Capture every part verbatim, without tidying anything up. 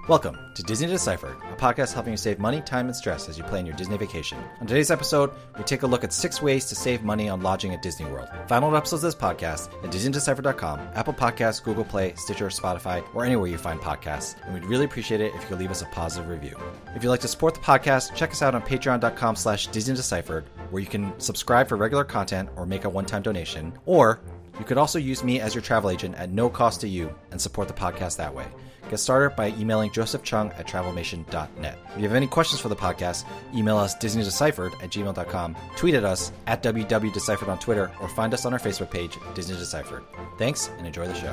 Welcome to Disney Deciphered, a podcast helping you save money, time, and stress as you plan your Disney vacation. On today's episode, we take a look at six ways to save money on lodging at Disney World. Find all episodes of this podcast at disney deciphered dot com, Apple Podcasts, Google Play, Stitcher, Spotify, or anywhere you find podcasts, and we'd really appreciate it if you could leave us a positive review. If you'd like to support the podcast, check us out on patreon dot com slash Disney Deciphered, where you can subscribe for regular content or make a one-time donation, or you could also use me as your travel agent at no cost to you and support the podcast that way. Get started by emailing Joseph Chung at travelmation dot net. If you have any questions for the podcast, email us disney deciphered at gmail dot com, tweet at us at W W Deciphered on Twitter, or find us on our Facebook page, Disney Deciphered. Thanks, and enjoy the show.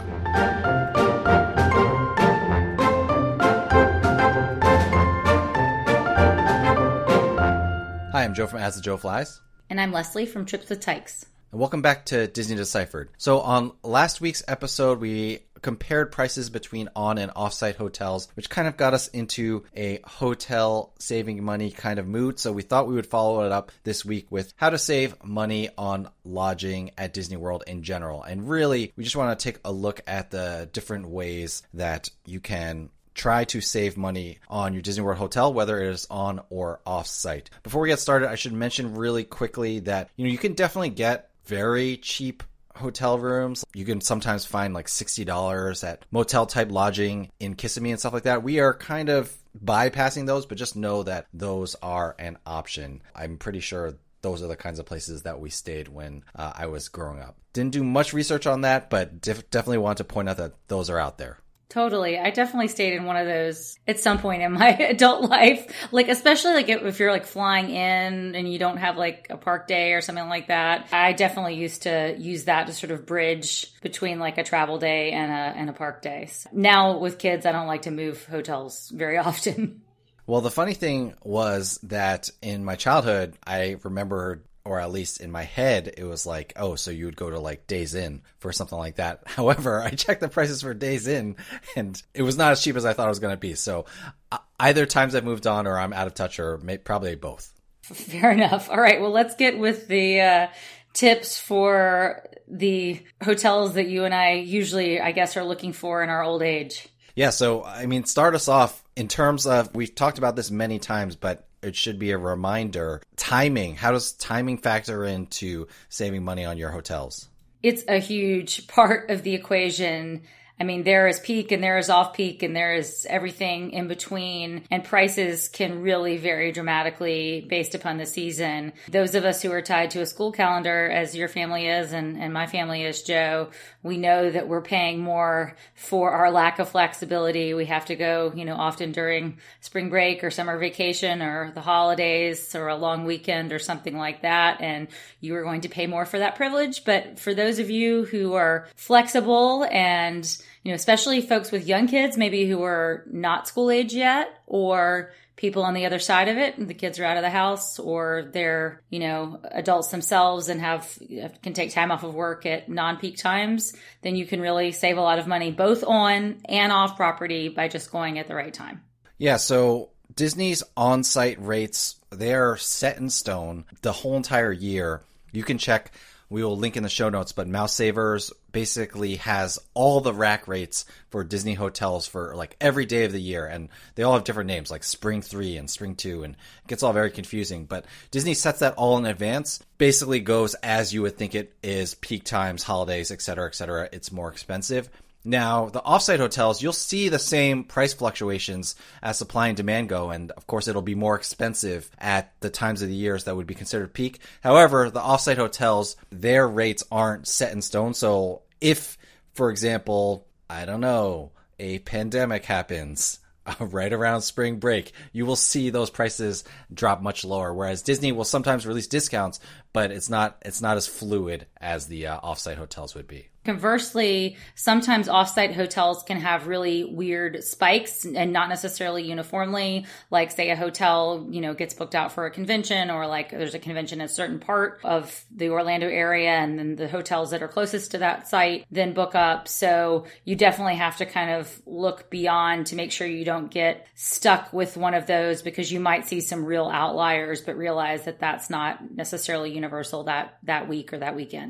Hi, I'm Joe from As the Joe Flies. And I'm Leslie from Trips with Tykes. And welcome back to Disney Deciphered. So on last week's episode, we compared prices between on and off-site hotels, which kind of got us into a hotel saving money kind of mood. So we thought we would follow it up this week with how to save money on lodging at Disney World in general. And really, we just want to take a look at the different ways that you can try to save money on your Disney World hotel, whether it is on or off-site. Before we get started, I should mention really quickly that, you know, you can definitely get very cheap hotel rooms. You can sometimes find like sixty dollars at motel type lodging in Kissimmee and stuff like that. We are kind of bypassing those, but just know that those are an option. I'm pretty sure those are the kinds of places that we stayed when uh, I was growing up. Didn't do much research on that, but def- definitely want to point out that those are out there. Totally. I definitely stayed in one of those at some point in my adult life. Like, especially like if you're like flying in and you don't have like a park day or something like that. I definitely used to use that to sort of bridge between like a travel day and a, and a park day. So now with kids, I don't like to move hotels very often. Well, the funny thing was that in my childhood, I remember, or at least in my head, it was like, oh, so you would go to like Days Inn for something like that. However, I checked the prices for Days Inn and it was not as cheap as I thought it was going to be. So uh, either times I've moved on or I'm out of touch, or may- probably both. Fair enough. All right. Well, let's get with the uh, tips for the hotels that you and I usually, I guess, are looking for in our old age. Yeah. So, I mean, start us off in terms of, we've talked about this many times, but it should be a reminder. Timing. How does timing factor into saving money on your hotels? It's a huge part of the equation. I mean, there is peak and there is off peak and there is everything in between, and prices can really vary dramatically based upon the season. Those of us who are tied to a school calendar, as your family is and, and my family is, Joe, we know that we're paying more for our lack of flexibility. We have to go, you know, often during spring break or summer vacation or the holidays or a long weekend or something like that. And you are going to pay more for that privilege. But for those of you who are flexible and, you know, especially folks with young kids, maybe who are not school age yet, or people on the other side of it, and the kids are out of the house, or they're, you know, adults themselves and have can take time off of work at non-peak times, then you can really save a lot of money both on and off property by just going at the right time. Yeah, so Disney's on-site rates, they're set in stone the whole entire year. You can check. We will link in the show notes, but Mouse Savers basically has all the rack rates for Disney hotels for like every day of the year. And they all have different names like Spring three and Spring two, and it gets all very confusing. But Disney sets that all in advance, basically goes as you would think it is, peak times, holidays, et cetera, et cetera. It's more expensive. Now, the offsite hotels, you'll see the same price fluctuations as supply and demand go, and of course it'll be more expensive at the times of the years that would be considered peak. However, the offsite hotels, their rates aren't set in stone, so if, for example, I don't know, a pandemic happens right around spring break, you will see those prices drop much lower, whereas Disney will sometimes release discounts, but it's not it's not as fluid as the uh, offsite hotels would be. Conversely, sometimes offsite hotels can have really weird spikes and not necessarily uniformly, like say a hotel, you know, gets booked out for a convention, or like there's a convention in a certain part of the Orlando area and then the hotels that are closest to that site then book up. So you definitely have to kind of look beyond to make sure you don't get stuck with one of those, because you might see some real outliers, but realize that that's not necessarily universal that, that week or that weekend.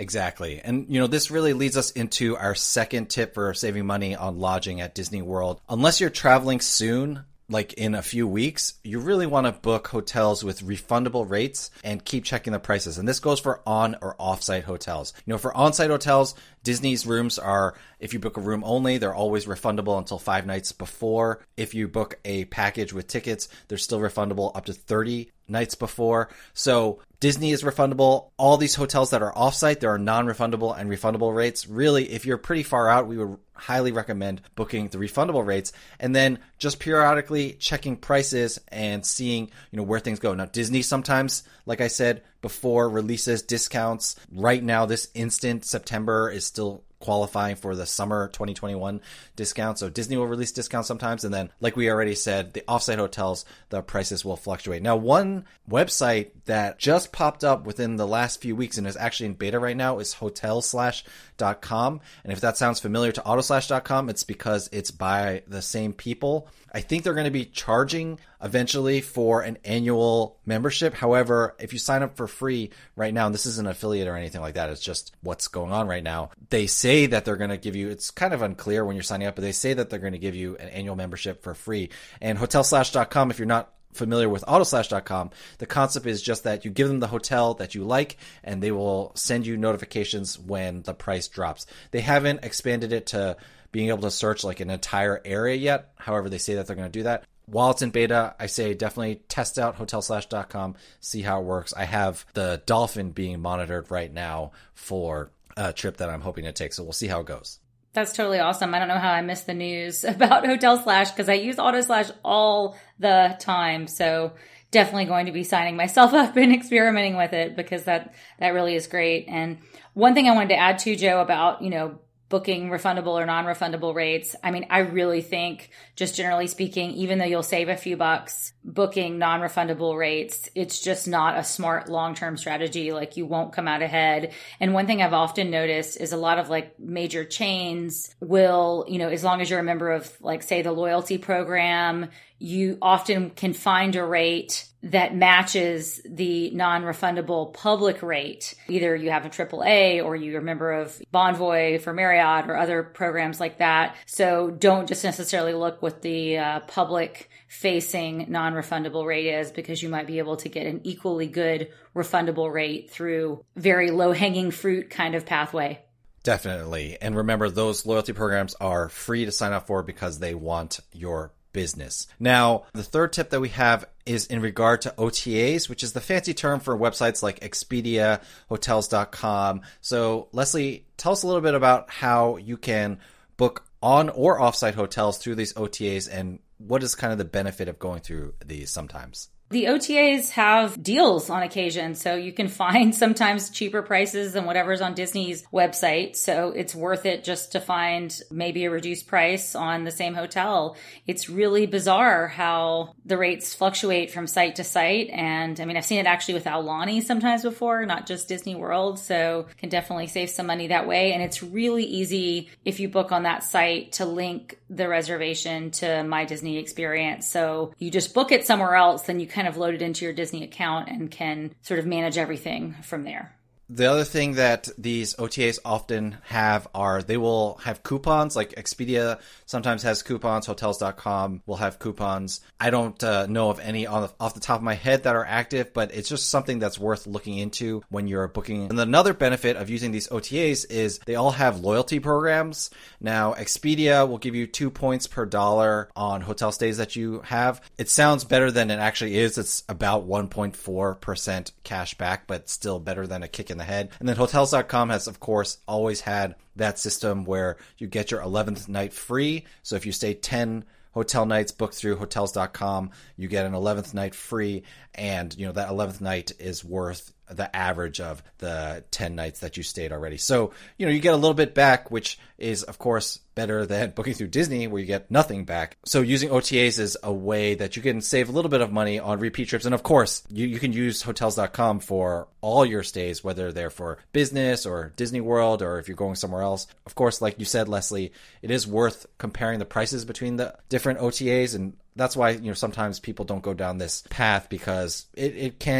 Exactly. And, you know, this really leads us into our second tip for saving money on lodging at Disney World. Unless you're traveling soon, like in a few weeks, you really want to book hotels with refundable rates and keep checking the prices. And this goes for on or off-site hotels. You know, for on-site hotels, Disney's rooms are, if you book a room only, they're always refundable until five nights before. If you book a package with tickets, they're still refundable up to thirty nights before. So Disney is refundable. All these hotels that are off-site, there are non-refundable and refundable rates. Really, if you're pretty far out, we would highly recommend booking the refundable rates and then just periodically checking prices and seeing, you know, where things go. Now, Disney sometimes, like I said before, releases discounts. Right now, this instant September is still qualifying for the summer twenty twenty-one discount. So Disney will release discounts sometimes. And then, like we already said, the offsite hotels, the prices will fluctuate. Now, one website that just popped up within the last few weeks and is actually in beta right now is hotel slash dot com. And if that sounds familiar to autoslash dot com, it's because it's by the same people. I think they're going to be charging eventually for an annual membership. However, if you sign up for free right now, and this isn't an affiliate or anything like that, it's just what's going on right now. They say that they're going to give you, it's kind of unclear when you're signing up, but they say that they're going to give you an annual membership for free. And hotel slash dot com, if you're not familiar with autoslash dot com, the concept is just that you give them the hotel that you like and they will send you notifications when the price drops. They haven't expanded it to being able to search like an entire area yet. However, they say that they're going to do that. While it's in beta, I say definitely test out hotel slash dot com, see how it works. I have the Dolphin being monitored right now for a trip that I'm hoping to take, so we'll see how it goes. That's totally awesome. I don't know how I missed the news about Hotel Slash because I use Auto Slash all the time. So definitely going to be signing myself up and experimenting with it because that, that really is great. And one thing I wanted to add to, Joe, about, you know, booking refundable or non-refundable rates. I mean, I really think, just generally speaking, even though you'll save a few bucks booking non-refundable rates, it's just not a smart long-term strategy. Like, you won't come out ahead. And one thing I've often noticed is a lot of like major chains will, you know, as long as you're a member of, like, say, the loyalty program, you often can find a rate that matches the non-refundable public rate. Either you have a triple A or you're a member of Bonvoy for Marriott or other programs like that. So don't just necessarily look what the uh, public facing non-refundable rate is, because you might be able to get an equally good refundable rate through very low-hanging fruit kind of pathway. Definitely. And remember, those loyalty programs are free to sign up for because they want your business. Now, the third tip that we have is in regard to O T As, which is the fancy term for websites like Expedia, hotels dot com. So, Leslie, tell us a little bit about how you can book on or offsite hotels through these O T As, and what is kind of the benefit of going through these sometimes? The O T As have deals on occasion, so you can find sometimes cheaper prices than whatever's on Disney's website. So it's worth it just to find maybe a reduced price on the same hotel. It's really bizarre how the rates fluctuate from site to site. And I mean, I've seen it actually with Aulani sometimes before, not just Disney World. So can definitely save some money that way. And it's really easy if you book on that site to link the reservation to My Disney Experience. So you just book it somewhere else, then you kind of load it into your Disney account and can sort of manage everything from there. The other thing that these O T As often have are they will have coupons. Like Expedia sometimes has coupons. hotels dot com will have coupons. I don't uh, know of any on the, off the top of my head that are active, but it's just something that's worth looking into when you're booking. And another benefit of using these O T As is they all have loyalty programs. Now, Expedia will give you two points per dollar on hotel stays that you have. It sounds better than it actually is. It's about one point four percent cash back, but still better than a kick in the head. And then hotels dot com has, of course, always had that system where you get your eleventh night free. So if you stay ten hotel nights booked through hotels dot com, you get an eleventh night free. And, you know, that eleventh night is worth the average of the ten nights that you stayed already. So, you know, you get a little bit back, which is, of course, better than booking through Disney where you get nothing back. So using O T As is a way that you can save a little bit of money on repeat trips. And of course, you, you can use hotels dot com for all your stays, whether they're for business or Disney World or if you're going somewhere else. Of course, like you said, Leslie, it is worth comparing the prices between the different O T As. And that's why, you know, sometimes people don't go down this path because it, it can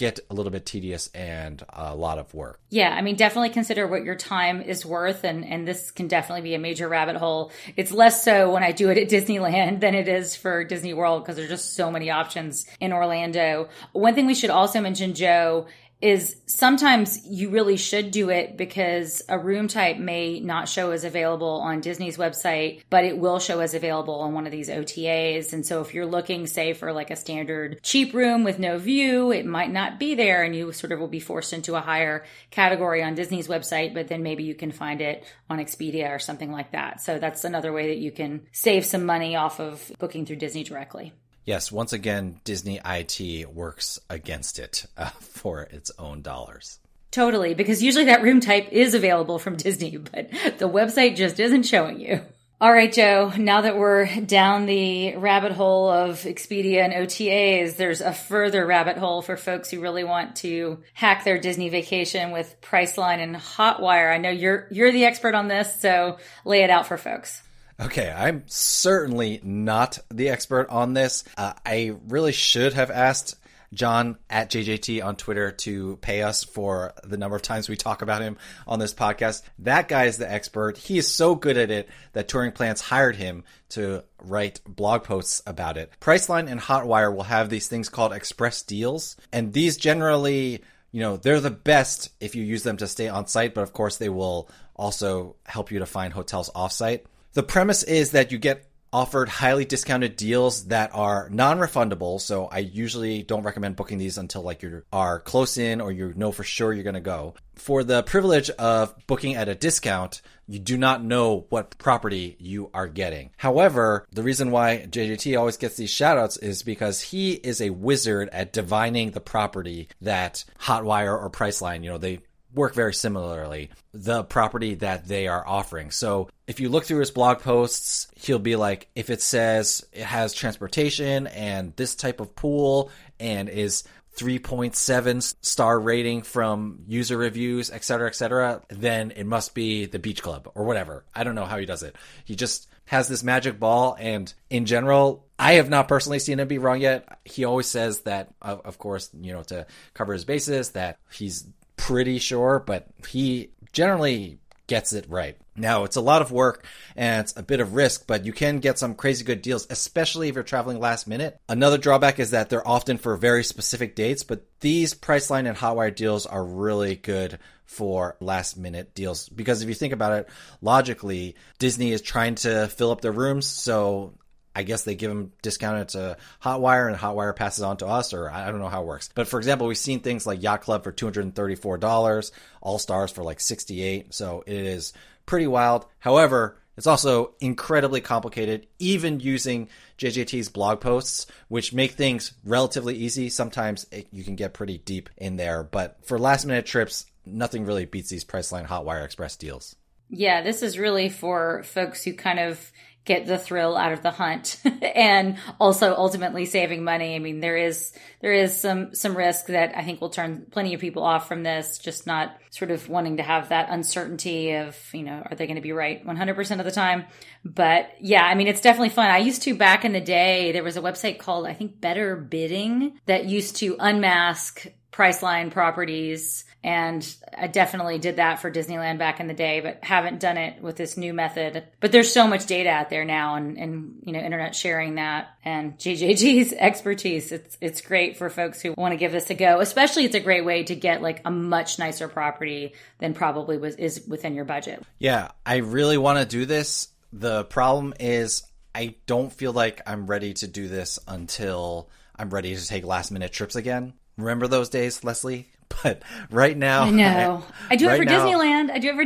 get a little bit tedious and a lot of work. Yeah, I mean, definitely consider what your time is worth, and, and this can definitely be a major rabbit hole. It's less so when I do it at Disneyland than it is for Disney World because there's just so many options in Orlando. One thing we should also mention, Joe, is sometimes you really should do it because a room type may not show as available on Disney's website, but it will show as available on one of these O T As. And so if you're looking, say, for like a standard cheap room with no view, it might not be there and you sort of will be forced into a higher category on Disney's website, but then maybe you can find it on Expedia or something like that. So that's another way that you can save some money off of booking through Disney directly. Yes, once again, Disney I T works against it uh, for its own dollars. Totally, because usually that room type is available from Disney, but the website just isn't showing you. All right, Joe, now that we're down the rabbit hole of Expedia and O T As, there's a further rabbit hole for folks who really want to hack their Disney vacation with Priceline and Hotwire. I know you're you're the expert on this, so lay it out for folks. Okay, I'm certainly not the expert on this. Uh, I really should have asked John at J J T on Twitter to pay us for the number of times we talk about him on this podcast. That guy is the expert. He is so good at it that Touring Plans hired him to write blog posts about it. Priceline and Hotwire will have these things called express deals, and these generally, you know, they're the best if you use them to stay on site, but of course they will also help you to find hotels off-site. The premise is that you get offered highly discounted deals that are non-refundable. So I usually don't recommend booking these until like you are close in or you know for sure you're going to go. For the privilege of booking at a discount, you do not know what property you are getting. However, the reason why J J T always gets these shout-outs is because he is a wizard at divining the property that Hotwire or Priceline, you know, they work very similarly, the property that they are offering. So if you look through his blog posts, he'll be like, if it says it has transportation and this type of pool and is three point seven star rating from user reviews, et cetera, et cetera, then it must be the beach club or whatever. I don't know how he does it. He just has this magic ball. And in general, I have not personally seen him be wrong yet. He always says that, of, of course, you know, to cover his bases, that he's pretty sure, but he generally gets it right. Now, it's a lot of work and it's a bit of risk, but you can get some crazy good deals, especially if you're traveling last minute. Another drawback is that they're often for very specific dates, but these Priceline and Hotwire deals are really good for last minute deals. Because if you think about it, logically, Disney is trying to fill up their rooms, so I guess they give them discounted to Hotwire and Hotwire passes on to us, or I don't know how it works. But for example, we've seen things like Yacht Club for two hundred thirty-four dollars, All Stars for like sixty-eight dollars. So it is pretty wild. However, it's also incredibly complicated, even using J J T's blog posts, which make things relatively easy. Sometimes it, you can get pretty deep in there. But for last minute trips, nothing really beats these Priceline Hotwire Express deals. Yeah, this is really for folks who kind of get the thrill out of the hunt and also ultimately saving money. I mean, there is there is some some risk that I think will turn plenty of people off from this, just not sort of wanting to have that uncertainty of, you know, are they going to be right one hundred percent of the time? But yeah, I mean, it's definitely fun. I used to, back in the day, there was a website called, I think, Better Bidding that used to unmask Priceline properties. And I definitely did that for Disneyland back in the day, but haven't done it with this new method. But there's so much data out there now and, and you know, internet sharing that and J J G's expertise. It's, it's great for folks who want to give this a go. Especially it's a great way to get like a much nicer property than probably was, is within your budget. Yeah, I really want to do this. The problem is I don't feel like I'm ready to do this until I'm ready to take last minute trips again. Remember those days, Leslie? But right now, I know. I do it right for now, Disneyland. I do it for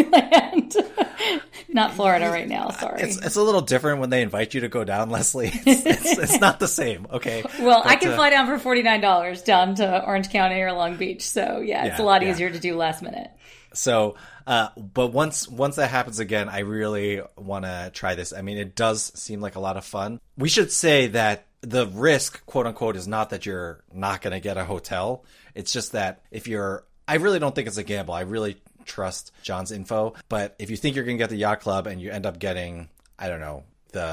Disneyland. Not Florida right now. Sorry. It's, it's a little different when they invite you to go down, Leslie. It's, it's, it's not the same. Okay. Well, but, I can uh, fly down for forty-nine dollars down to Orange County or Long Beach. So yeah, it's Yeah, a lot yeah. easier to do last minute. So, uh, but once once that happens again, I really want to try this. I mean, it does seem like a lot of fun. We should say that the risk, quote unquote, is not that you're not going to get a hotel. It's just that if you're, I really don't think it's a gamble. I really trust John's info. But if you think you're going to get the Yacht Club and you end up getting, I don't know, the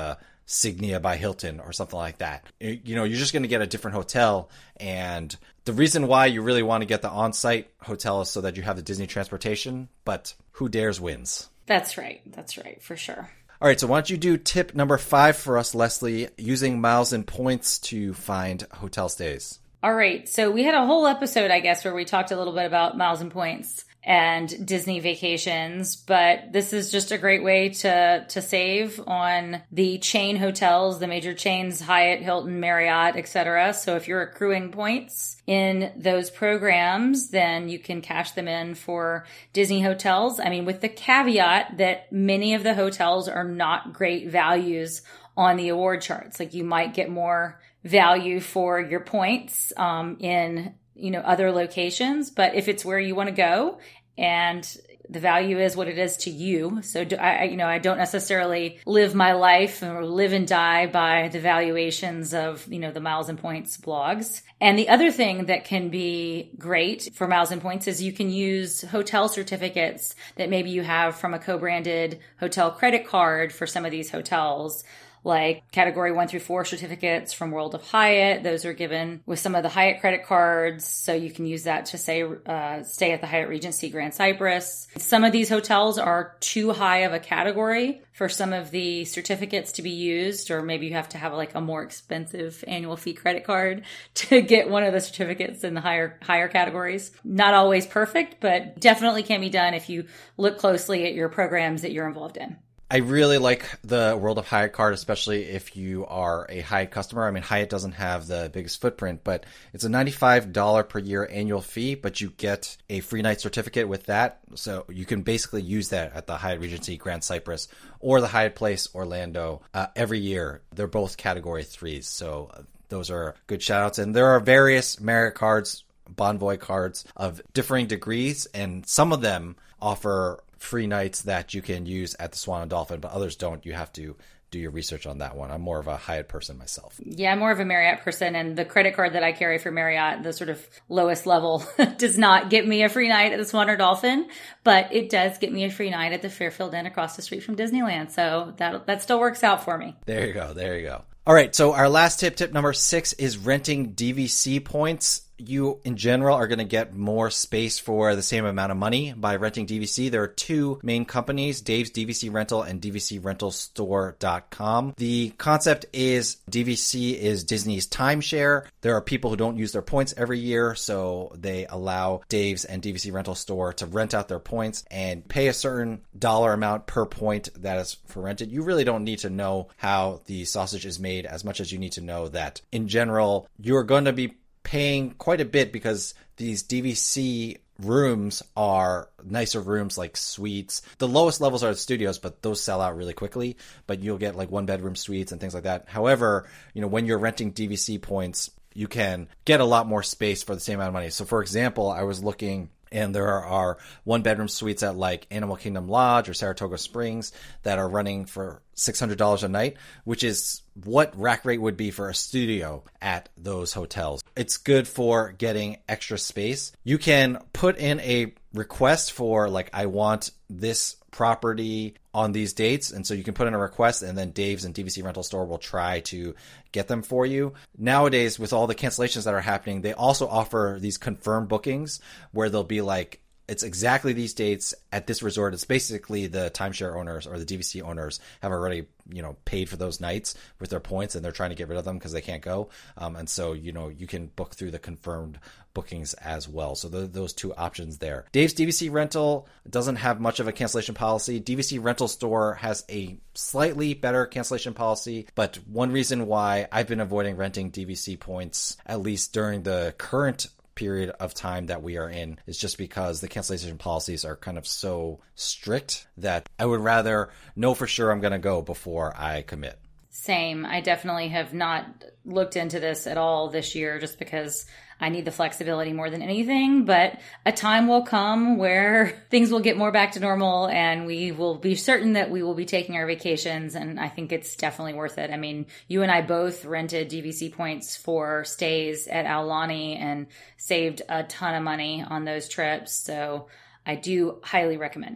Signia by Hilton or something like that. You know, you're just going to get a different hotel. And the reason why you really want to get the on-site hotel is so that you have the Disney transportation, but who dares wins. That's right. That's right, for sure. All right, so why don't you do tip number five for us, Leslie, using miles and points to find hotel stays. All right, so we had a whole episode, I guess, where we talked a little bit about miles and points and Disney vacations, but this is just a great way to to save on the chain hotels, the major chains, Hyatt, Hilton, Marriott, et cetera. So if you're accruing points in those programs, then you can cash them in for Disney hotels. I mean, with the caveat that many of the hotels are not great values on the award charts. Like you might get more value for your points um, in you know, other locations, but if it's where you want to go and the value is what it is to you. So do I, you know, I don't necessarily live my life or live and die by the valuations of, you know, the miles and points blogs. And the other thing that can be great for miles and points is you can use hotel certificates that maybe you have from a co-branded hotel credit card for some of these hotels. Like category one through four certificates from World of Hyatt. Those are given with some of the Hyatt credit cards. So you can use that to say, uh, stay at the Hyatt Regency Grand Cypress. Some of these hotels are too high of a category for some of the certificates to be used, or maybe you have to have like a more expensive annual fee credit card to get one of the certificates in the higher, higher categories. Not always perfect, but definitely can be done if you look closely at your programs that you're involved in. I really like the World of Hyatt card, especially if you are a Hyatt customer. I mean, Hyatt doesn't have the biggest footprint, but it's a ninety-five dollars per year annual fee, but you get a free night certificate with that. So you can basically use that at the Hyatt Regency Grand Cypress or the Hyatt Place Orlando uh, every year. They're both category threes. So those are good shout outs. And there are various Marriott cards, Bonvoy cards of differing degrees, and some of them offer free nights that you can use at the Swan and Dolphin, but others don't. You have to do your research on that one. I'm more of a Hyatt person myself. Yeah, I'm more of a Marriott person, and the credit card that I carry for Marriott, the sort of lowest level, does not get me a free night at the Swan or Dolphin, but it does get me a free night at the Fairfield Inn across the street from Disneyland. So that that still works out for me. There you go. There you go. All right. So our last tip, tip number six, is renting D V C points. You, in general, are going to get more space for the same amount of money by renting D V C. There are two main companies, Dave's D V C Rental and D V C rental store dot com. The concept is D V C is Disney's timeshare. There are people who don't use their points every year, so they allow Dave's and D V C Rental Store to rent out their points and pay a certain dollar amount per point that is for rented. You really don't need to know how the sausage is made as much as you need to know that, in general, you're going to be paying quite a bit because these D V C rooms are nicer rooms, like suites. The lowest levels are the studios, but those sell out really quickly. But you'll get like one bedroom suites and things like that. However, you know, when you're renting D V C points, you can get a lot more space for the same amount of money. So for example, I was looking, and there are one bedroom suites at like Animal Kingdom Lodge or Saratoga Springs that are running for six hundred dollars a night, which is what rack rate would be for a studio at those hotels. It's good for getting extra space. You can put in a request for like, I want this property on these dates. And so you can put in a request, and then Dave's and D V C Rental Store will try to get them for you. Nowadays, with all the cancellations that are happening, they also offer these confirmed bookings where they'll be like, it's exactly these dates at this resort. It's basically the timeshare owners or the D V C owners have already, you know, paid for those nights with their points, and they're trying to get rid of them because they can't go. Um, and so, you know, you can book through the confirmed bookings as well. So the, those two options there. Dave's D V C Rental doesn't have much of a cancellation policy. D V C Rental Store has a slightly better cancellation policy, but one reason why I've been avoiding renting D V C points, at least during the current period of time that we are in, is just because the cancellation policies are kind of so strict that I would rather know for sure I'm going to go before I commit. Same. I definitely have not looked into this at all this year just because I need the flexibility more than anything, but a time will come where things will get more back to normal and we will be certain that we will be taking our vacations. And I think it's definitely worth it. I mean, you and I both rented D V C points for stays at Aulani and saved a ton of money on those trips. So I do highly recommend it.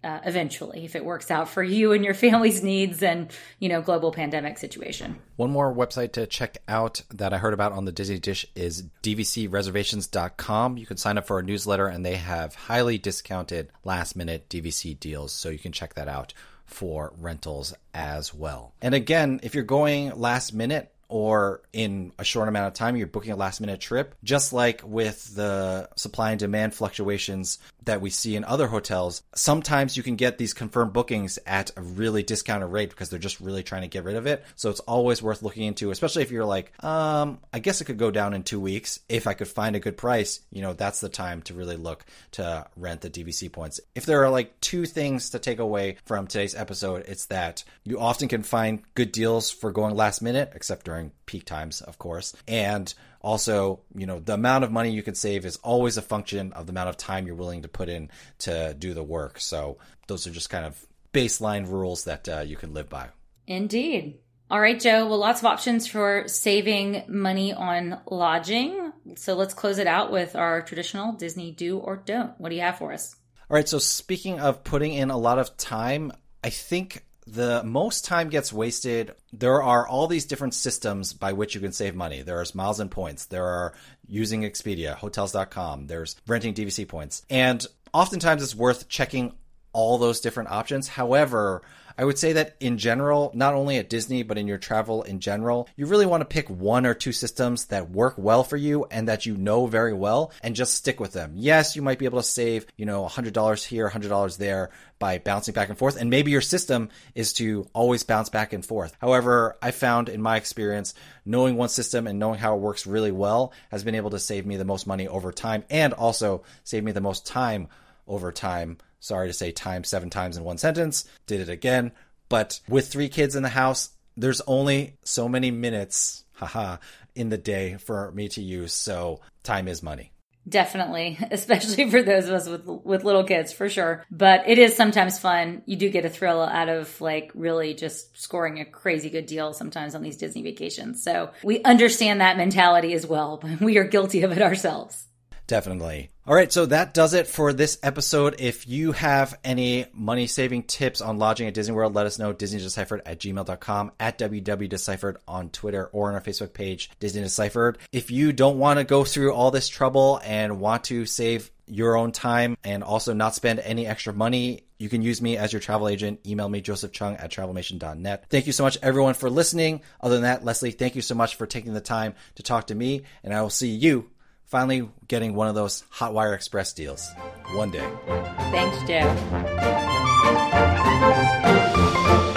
uh, eventually, if it works out for you and your family's needs and, you know, global pandemic situation. One more website to check out that I heard about on the Disney Dish is D V C reservations dot com. You can sign up for a newsletter, and they have highly discounted last-minute D V C deals, so you can check that out for rentals as well. And again, if you're going last minute, or in a short amount of time, you're booking a last minute trip, just like with the supply and demand fluctuations that we see in other hotels, sometimes you can get these confirmed bookings at a really discounted rate because they're just really trying to get rid of it. So it's always worth looking into, especially if you're like, um, I guess it could go down in two weeks. If I could find a good price, you know, that's the time to really look to rent the D V C points. If there are like two things to take away from today's episode, it's that you often can find good deals for going last minute, except during peak times, of course. And also, you know, the amount of money you can save is always a function of the amount of time you're willing to put in to do the work. So those are just kind of baseline rules that uh, you can live by. Indeed. All right, Joe. Well, lots of options for saving money on lodging. So let's close it out with our traditional Disney do or don't. What do you have for us? All right. So speaking of putting in a lot of time, I think the most time gets wasted. There are all these different systems by which you can save money. There's miles and points. There are using Expedia, hotels dot com. There's renting D V C points. And oftentimes it's worth checking all those different options. However, I would say that in general, not only at Disney, but in your travel in general, you really want to pick one or two systems that work well for you and that you know very well and just stick with them. Yes, you might be able to save, you know, one hundred dollars here, one hundred dollars there by bouncing back and forth. And maybe your system is to always bounce back and forth. However, I found in my experience, knowing one system and knowing how it works really well has been able to save me the most money over time and also save me the most time over time. Sorry to say time seven times in one sentence. Did it again. But with three kids in the house, there's only so many minutes, haha, in the day for me to use. So time is money. Definitely, especially for those of us with with little kids, for sure. But it is sometimes fun. You do get a thrill out of like really just scoring a crazy good deal sometimes on these Disney vacations. So we understand that mentality as well, but we are guilty of it ourselves. Definitely. All right, so that does it for this episode. If you have any money-saving tips on lodging at Disney World, let us know. Disney Deciphered at gmail dot com, at W W Deciphered on Twitter, or on our Facebook page, Disney Deciphered. If you don't want to go through all this trouble and want to save your own time and also not spend any extra money, you can use me as your travel agent. Email me, joseph chung at travelmation dot net. Thank you so much, everyone, for listening. Other than that, Leslie, thank you so much for taking the time to talk to me, and I will see you finally getting one of those Hotwire Express deals one day. Thanks, Joe.